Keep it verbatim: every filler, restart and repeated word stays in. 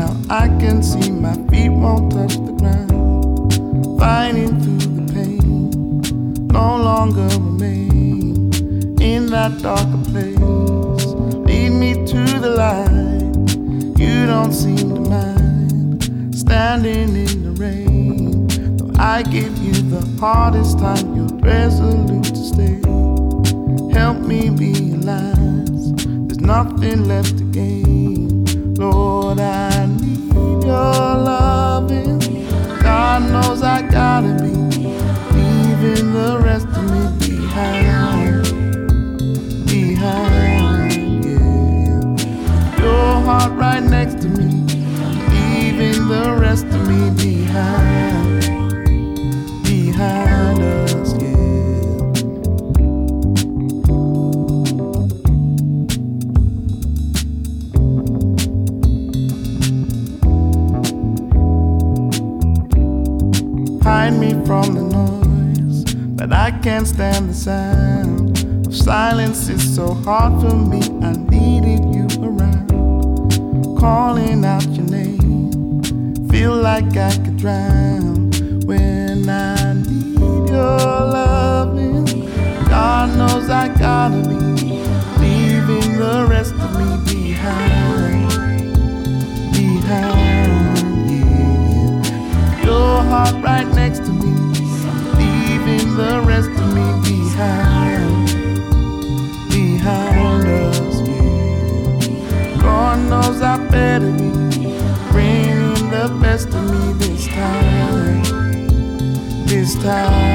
Now I can see my feet won't touch the ground. Fighting through the pain, no longer remain in that darker place. Lead me to the light, you don't seem to mind. Standing in the rain, though I give you the hardest time, you're resolute to stay. Help me realize there's nothing left to gain. Lord, I need your loving. God knows I gotta be leaving the rest of me behind, behind, yeah. Your heart right next to me, leaving the rest of me behind, behind us, yeah. Hide me from the noise, but I can't stand the sound of silence. It's so hard for me, I needed you around. Calling out your name, feel like I could drown when I need your loving. God knows I gotta be leaving the rest of me behind, behind, yeah. Your heart right next to me, leaving the rest of me behind, behind us, yeah. God knows I better be bringing the best of me this time, this time.